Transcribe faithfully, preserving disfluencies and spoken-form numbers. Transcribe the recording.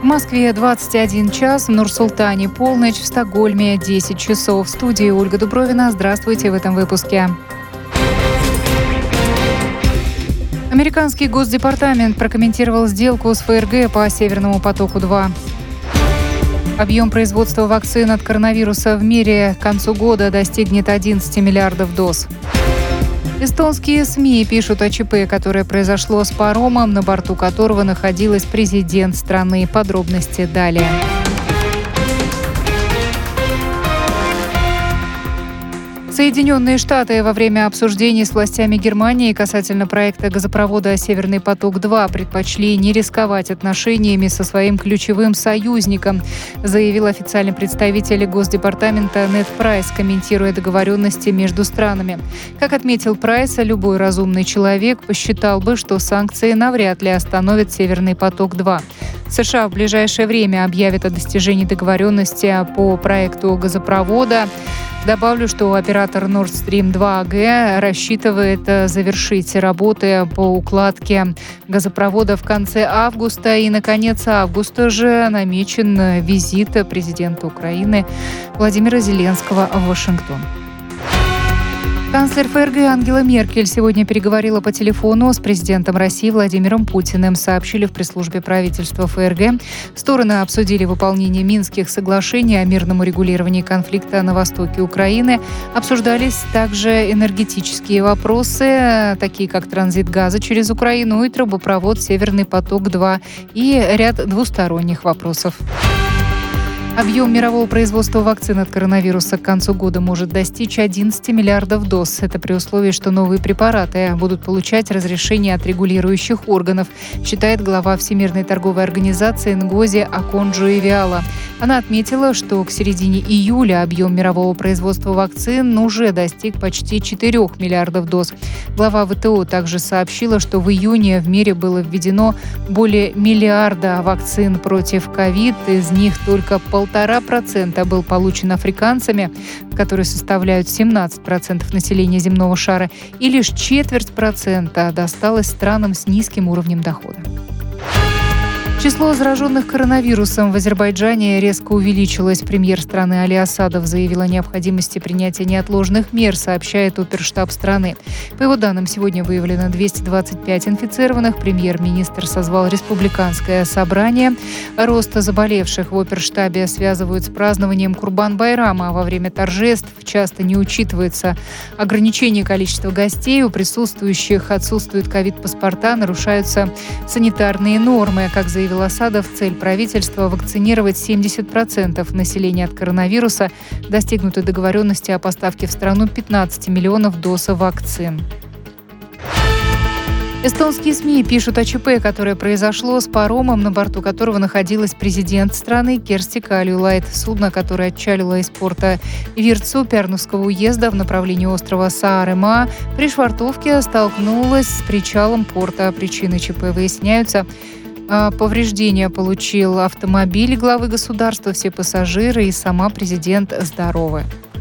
В Москве двадцать один час, в Нур-Султане полночь, в Стокгольме десять часов. В студии Ольга Дубровина. Здравствуйте в этом выпуске. Американский Госдепартамент прокомментировал сделку с ФРГ по Северному потоку-два. Объем производства вакцин от коронавируса в мире к концу года достигнет одиннадцать миллиардов доз. Эстонские СМИ пишут о ЧП, которое произошло с паромом, на борту которого находилась президент страны. Подробности далее. Соединенные Штаты во время обсуждений с властями Германии касательно проекта газопровода «Северный поток-два» предпочли не рисковать отношениями со своим ключевым союзником, заявил официальный представитель Госдепартамента Нед Прайс, комментируя договоренности между странами. Как отметил Прайс, любой разумный человек посчитал бы, что санкции навряд ли остановят «Северный поток-два». США в ближайшее время объявят о достижении договоренности по проекту газопровода. Добавлю, что оператор Nord Stream два эй джи рассчитывает завершить работы по укладке газопровода в конце августа. И на конец августа же намечен визит президента Украины Владимира Зеленского в Вашингтон. Канцлер ФРГ Ангела Меркель сегодня переговорила по телефону с президентом России Владимиром Путиным, сообщили в пресс-службе правительства ФРГ. Стороны обсудили выполнение Минских соглашений о мирном урегулировании конфликта на востоке Украины. Обсуждались также энергетические вопросы, такие как транзит газа через Украину и трубопровод «Северный поток-два», и ряд двусторонних вопросов. Объем мирового производства вакцин от коронавируса к концу года может достичь одиннадцать миллиардов доз. Это при условии, что новые препараты будут получать разрешение от регулирующих органов, считает глава Всемирной торговой организации Нгози Оконджо-Ивиала. Она отметила, что к середине июля объем мирового производства вакцин уже достиг почти четырёх миллиардов доз. Глава ВТО также сообщила, что в июне в мире было введено более миллиарда вакцин против ковид. Из них только полтора процента был получен африканцами, которые составляют семнадцать процентов населения земного шара, и лишь четверть процента досталось странам с низким уровнем дохода. Число зараженных коронавирусом в Азербайджане резко увеличилось. Премьер страны Али Асадов заявил о необходимости принятия неотложных мер, сообщает оперштаб страны. По его данным, сегодня выявлено двести двадцать пять инфицированных. Премьер-министр созвал республиканское собрание. Рост заболевших в оперштабе связывают с празднованием Курбан-Байрама. Во время торжеств часто не учитывается ограничение количества гостей. У присутствующих отсутствуют ковид-паспорта, нарушаются санитарные нормы. Как заявил Асадов, цель правительства – вакцинировать семьдесят процентов населения от коронавируса. Достигнуты договоренности о поставке в страну пятнадцать миллионов доз вакцин. Эстонские СМИ пишут о ЧП, которое произошло с паромом, на борту которого находилась президент страны Керсти Кальюлайд. Судно, которое отчалило из порта Вирцу Пярнуского уезда в направлении острова Сааремаа, при швартовке столкнулось с причалом порта. Причины ЧП выясняются. Повреждения получил автомобиль главы государства, все пассажиры и сама президент здоровы.